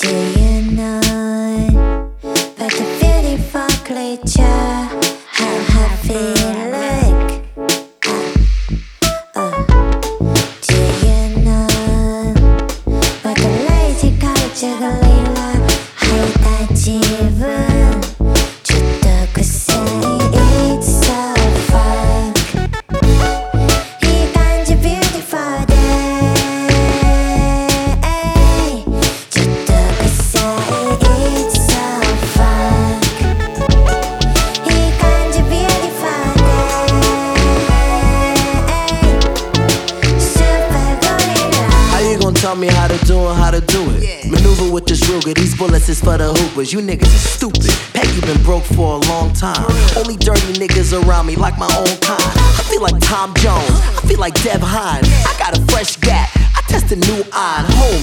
Do you know about the beautiful creature? How I feel like. Do you know about the lazy culture? 걸리라 하이다 집은 좋다고 say it's so fake. 이 간지 beautiful day. 좋다고 say it's so fake. 이 간지 beautiful day. Super gorilla. How you gon' tell me how to do and how to do it? Maneuver with this Ruger, these bullets is for the hoopers. You niggas is stupid. Peggy been broke for a long time. Only dirty niggas around me like my own kind. I feel like Tom Jones, I feel like Dev Hynes. I got a fresh gat, I test a new iron. Home